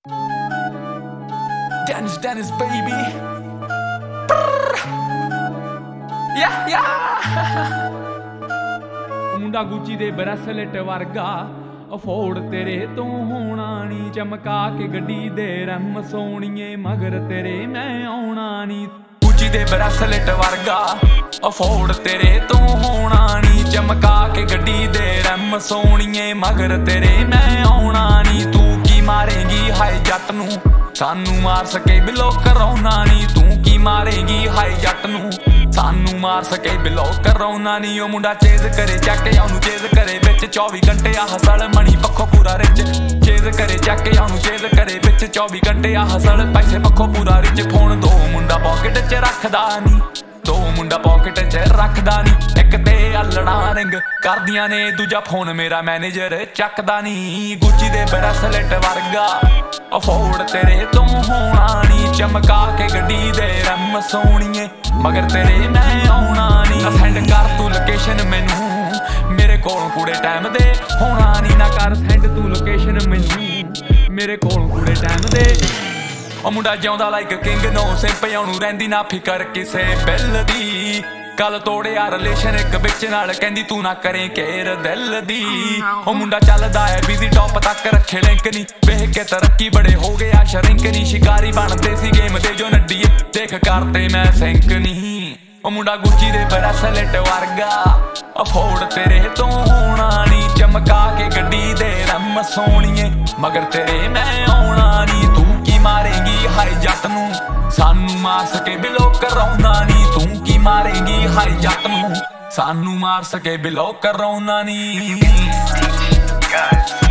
Dennis, baby. Yeah. ਮੁੰਡਾ ਗੁੱਚੀ ਦੇ bracelet ਵਰਗਾ, ਅਫੋਰਡ ਤੇਰੇ ਤੋਂ ਹੋਣਾ ਨੀ। ਚਮਕਾ ਕੇ ਗੱਡੀ ਦੇ ਰਮ ਸੋਣੀਏ, ਮਗਰ ਤੇਰੇ ਮੈਂ ਆਉਣਾ ਨੀ। ਗੁੱਚੀ ਦੇ ਬਰੈਸਲੇਟ ਵਰਗਾ, ਅਫੋਰਡ ਤੇਰੇ ਤੋਂ ਹੋਣਾ ਨੀ। ਚਮਕਾ ਕੇ ਗੱਡੀ ਦੇ ਰਮ ਸੋਣੀਏ, ਮਗਰ ਤੇਰੇ ਮੈਂ ਆਉਣਾ ਨੀ। ਤੂੰ ਕੀ ਮਾਰੇਗੀ ਹਾਏ ਜੱਟ ਨੂੰ, ਸਾਨੂੰ ਮਾਰ ਸਕੇ ਬਿਲੋ ਕਰਾਉਣਾ ਨੀ। ਤੂੰ ਕੀ ਮਾਰੇਗੀ ਹਾਏ ਜੱਟ ਨੂੰ, ਸਾਨੂੰ ਮਾਰ ਸਕੇ ਬਿਲੋ ਕਰਾਉਣਾ ਨੀ। ਉਹ ਮੁੰਡਾ ਚੇਜ਼ ਕਰੇ ਚੱਕ ਕੇ ਉਹਨੂੰ ਚੇਜ਼ ਕਰੇ ਵਿੱਚ 24 ਘੰਟੇ ਆ ਹਸਲ ਮਣੀ ਪੱਖੋਂ ਪੂਰਾ ਰਿਚ। ਚੇਜ਼ ਕਰੇ ਚੱਕ ਕੇ ਉਹਨੂੰ ਚੇਜ਼ ਕਰੇ ਵਿੱਚ 24 ਘੰਟੇ ਆ ਹਸਲ ਪੈਸੇ ਪੱਖੋਂ ਪੂਰਾ ਰਿਚ। ਫੋਨ ਦੋ ਮੁੰਡਾ ਪੌਕਟ 'ਚ ਰੱਖਦਾ ਨੀ, ਦੋ ਮੁੰਡਾ ਪੌਕਟ 'ਚ ਰੱਖਦਾ ਨੀ। ਇੱਕ ਤੇ ਅਲੜਾ ਰਿੰਗ ਕਰਦੀਆਂ ਨੇ, ਦੂਜਾ ਫੋਨ ਮੇਰਾ ਮੈਨੇਜਰ ਚੱਕਦਾ ਨੀ। ਗੁੱਚੀ ਦੇ ਬਰੈਸਲੇਟ ਵਰਗਾ, ਅਫੋਰਡ ਤੇਰੇ ਤੋਂ ਹੋਣਾ ਨੀ। ਚਮਕਾ ਕੇ ਗੱਡੀ ਦੇ ਰਮ ਸੋਣੀਏ, ਮਗਰ ਤੇਰੇ ਮੈਂ ਆਉਣਾ ਨੀ। ਸੈਂਡ ਕਰ ਤੂੰ ਲੋਕੇਸ਼ਨ ਮੈਨੂੰ, ਮੇਰੇ ਕੋਲ ਕੂੜੇ ਟਾਈਮ ਦੇ ਹੋਣਾ ਨੀ। ਨਾ ਕਰ ਸੈਂਡ ਤੂੰ ਲੋਕੇਸ਼ਨ ਮੈਨੂੰ, ਮੇਰੇ ਕੋਲ ਕੂੜੇ ਟਾਈਮ ਦੇ। ਉਹ ਮੁੰਡਾ ਜਿਉਂਦਾ ਲਾਈਕ ਕਿੰਗ, ਨੋ ਸਿੰਪ ਉਹਨੂੰ ਰਹਿੰਦੀ ਨਾ ਫਿਕਰ ਕਿਸੇ ਬਿੱਲ ਦੀ। ਕੱਲ ਤੋੜਿਆ ਰਿਲੇਸ਼ਨ ਇੱਕ ਵਿੱਚ ਨਾਲ, ਕਹਿੰਦੀ ਤੂੰ ਨਾ ਕਰੇ ਕੇਰ ਦਿਲ ਦੀ। ਉਹ ਮੁੰਡਾ ਚੱਲਦਾ ਹੈ ਬਿਜ਼ੀ, ਟੌਪ ਤੱਕ ਰੱਖੇ ਲਿੰਕ ਨੀ। ਵੇਖ ਕੇ ਤਰੱਕੀ ਬੜੇ ਹੋ ਗਿਆ ਸ਼ਰਿੰਕ ਨੀ। ਸ਼ਿਕਾਰੀ ਬਣਦੇ ਸੀ ਗੇਮ ਦੇ ਜੋ ਨੱਡੀਏ, ਦੇਖ ਕਰਤੇ ਮੈਂ ਸਿੰਕ ਨੀ। ਉਹ ਮੁੰਡਾ ਗੁੱਚੀ ਦੇ ਬਰੈਸਲੇਟ ਵਰਗਾ, ਅਫੋਰਡ ਤੇਰੇ ਤੋਂ ਹੋਣਾ ਨੀ। ਚਮਕਾ ਕੇ ਗੱਡੀ ਦੇ ਰਮ ਸੋਣੀਏ, ਮਗਰ ਤੇਰੇ ਮੈਂ ਆਉਣਾ ਨੀ। ਤੂੰ ਕੀ ਮਾਰੇਗੀ ਹਾਏ ਜੱਟ ਨੂੰ, ਸਾਨੂੰ ਮਾਰ ਸਕੇ ਬਿਲੋ ਕਰਾਉਣਾ ਨੀ। ਤੂੰ ਕੀ ਮਾਰੇਗੀ ਹਾਏ ਜੱਟ ਨੂੰ, ਸਾਨੂੰ ਮਾਰ ਸਕੇ ਬਿਲੋ ਕਰਾਉਣਾ ਨੀ।